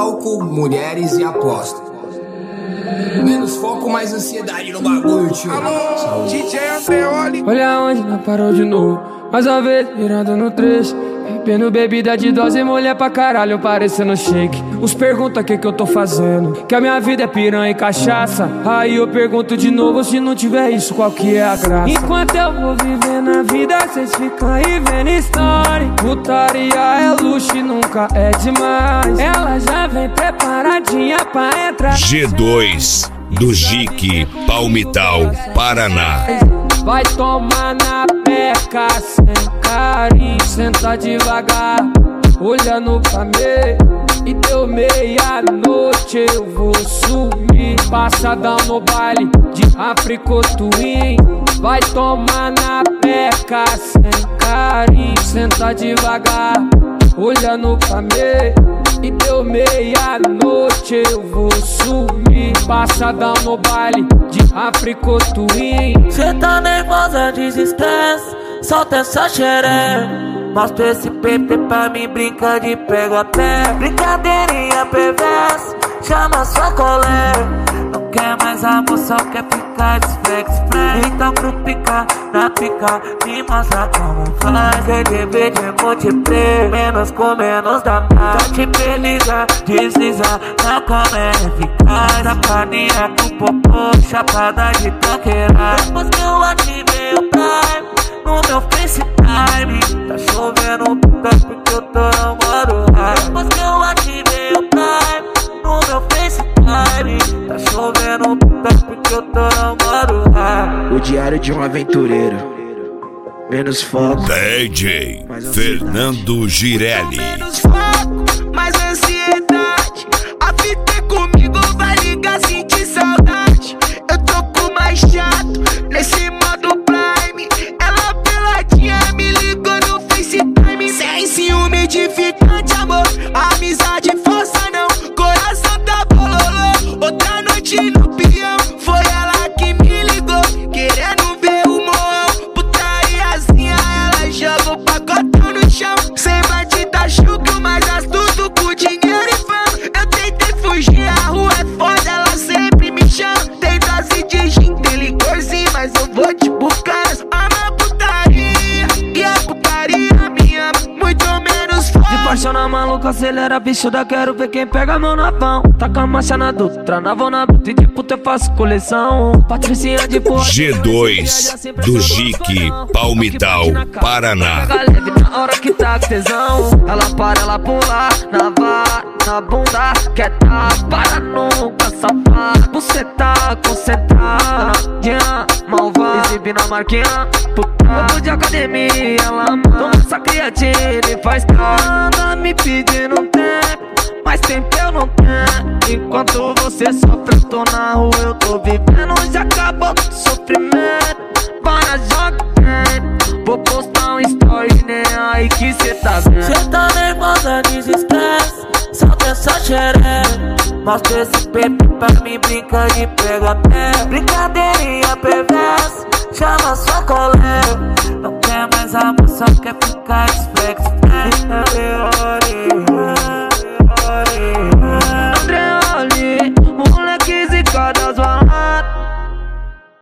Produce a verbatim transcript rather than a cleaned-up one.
álcool, mulheres e aposta. Menos foco, mais ansiedade no bagulho, tio. Alô, D J Andreoli. Olha onde nós parou de novo, mais uma vez virando no trecho. Bebendo bebida de dose, mulher pra caralho, parecendo shake. Uns perguntam o que que eu tô fazendo, que a minha vida é piranha e cachaça. Aí eu pergunto de novo, se não tiver isso, qual que é a graça? Enquanto eu vou vivendo a vida, cês ficam aí vendo story. Putaria é luxo e nunca é demais. Ela já vem preparadinha pra entrar. G dois do Jique, Palmital, Paraná. Vai tomar na peca sem carinho, senta devagar, olhando pra mim. E deu meia-noite, eu vou sumir. Passadão no baile de Africo Twin. Vai tomar na peca sem carinho, senta devagar, olhando pra mim. E deu meia-noite, eu vou sumir. Passadão no baile de Africo Twin. Cê tá nervosa, desestresse, solta essa xereca. Mostra esse P P pra mim, brinca de pega a pé. Brincadeirinha perversa, chama sua colega. Não quer mais amor, só quer ficar desflex. Então pro pica, na pica, me mostra como faz. Quer dividir, multiplica, menos com menos dá mais. Tá te beleza, desliza, na cama é eficaz. Sapaninha com popô, chapada de tanqueira. Depois que eu ativei o Prime no meu FaceTime, tá chovendo puta porque eu tô namorando. Depois que eu ativei o Prime no meu FaceTime, tá chovendo puta porque eu tô namorando. O diário de um aventureiro, menos foco, D J Fernando Girelli. Menos foco, mais ansiedade. A fita é comigo, vai ligar, sentir saudade. Eu tô com mais chato, nesse modo Prime. Ela peladinha me ligou no FaceTime. Sem ciúme edificante, amor, amizade força não. Coração tá bololô, outra noite no peão. Foi ela que me ligou, querendo ver o morrão. Putariazinha, ela joga o pacotão no chão. Sem batida, chucro, mas astuto com dinheiro e fama. Eu tentei fugir, a rua é foda, ela sempre me chama. Tem dose de gin, tem licorzinho, mas eu vou te buscar. Ama putaria, e a putaria minha, muito menos foda. De paixão na maluca, acelera, bicho da quero ver quem pega a mão na pão. Taca a marcha na Dutra, na vou na bruta e de puta eu faço coleção. Patricinha de porra G dois do Jique, Palmital, Paraná. Pega leve na hora que tá com tesão. Ela para, ela pula, na vara, na bunda. Quer tá, para nunca, safada. Você tá concentrada, malvada, exibe na marquinha, puta. Eu tô de academia, ela toma essa creatina e faz cara. Anda me pedindo tempo, mas tempo eu não tenho. Enquanto você sofre, eu tô na rua, eu tô vivendo. Já acabou o sofrimento, para, joga tempo. Vou postar um story, nem aí que cê tá vendo. Cê tá nervosa, desestresse, solta essa xereca. Mostra esse P P pra mim, brinca de pega a pé. Brincadeirinha perversa, chama sua colega. Não quer mais amor, só quer ficar desflex.